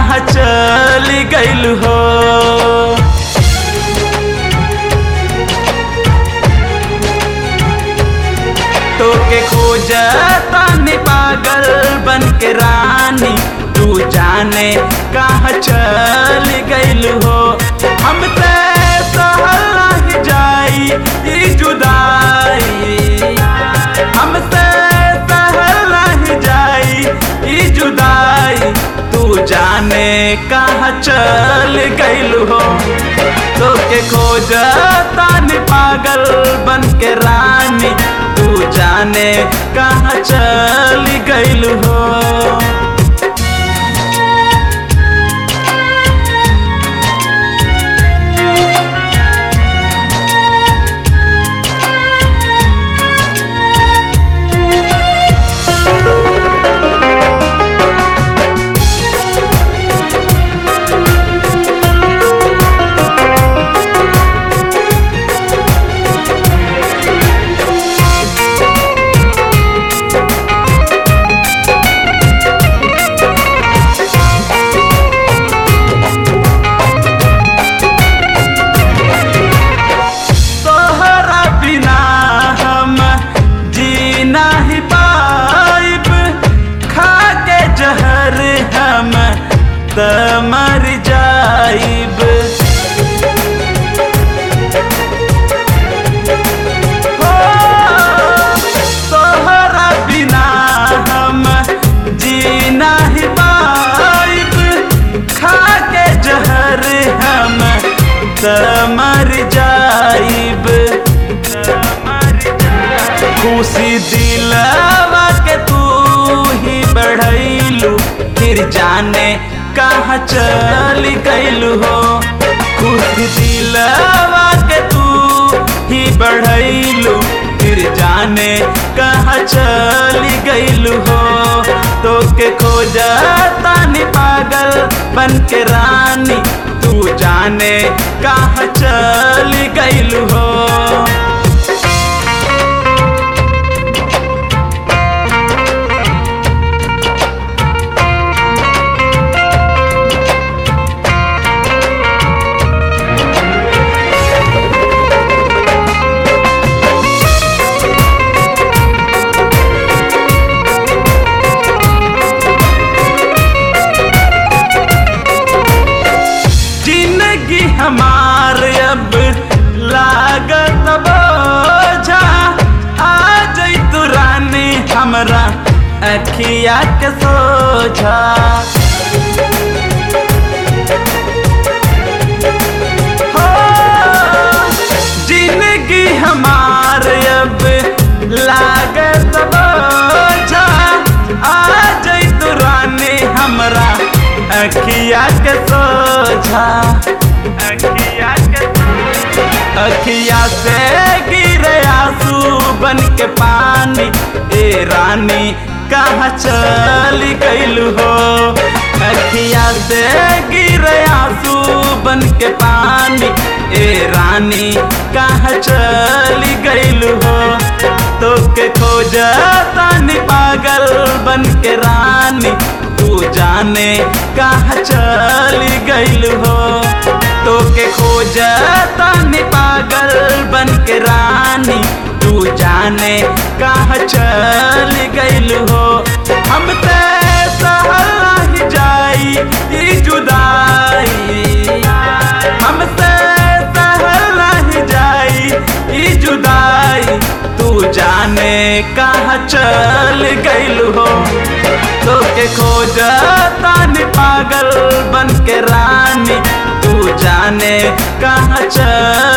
कहाँ चली गइल हो। तोके खोजतानी पागल बन के रानी, तू जाने कहाँ चली गइल हो। हमसे सहल नहीं जाई ई जुदाई, हमसे सहल नहीं जाई ई जुदाई, तू जाने कहाँ चल गइल हो। तोके खोजतानी पागल बन के रानी, तू जाने कहाँ चल गइल हो। मर जाइब हो, तोहरा बिना हम जी नहीं पाइब, खा के जहर हम मर जाइब। खुशी दिलवा के तू ही बढ़ैलू, फिर जाने कहाँ चली गइल हो। खुश दिलवा के तू ही बढ़ैलू, फिर जाने कहाँ चली गइल हो। तोके खोजतानी पागल बन के रानी, तू जाने कहाँ चली गइल हो। हमार अब लागत बोझा, आ जाई तू रानी हमरा अखिया के सोझा। हो जिंदगी हमार अब लागत बोझा, आ जाई तू रानी हमरा अखिया के सोझा। अखिया से गिरे आंसू बन के पानी, ए रानी कहाँ चली गइल हो। अखिया से गिरे आंसू बन के पानी, ए रानी कहाँ चली गइल हो। तोके खोजतानी पागल बन के रानी, तू जाने कहाँ चली गइल हो। तोके खोजतानी पागल बन के रानी, तू जाने कहाँ चली गइल हो। हमसे सहल नहीं जाई ई जुदाई, हमसे सहल नहीं जाई ई जुदाई, तू जाने कहाँ चल गइल हो। तोके खोजतानी पागल बन के रानी, तू जाने कहाँ चल